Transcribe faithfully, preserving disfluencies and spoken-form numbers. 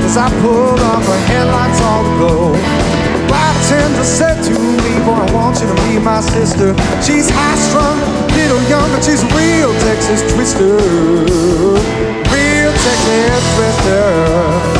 as I pulled up, her headlights all aglow. Bartender said to me, boy, I want you to meet my sister. She's high-strung, little young, but she's a real Texas twister. Real Texas twister.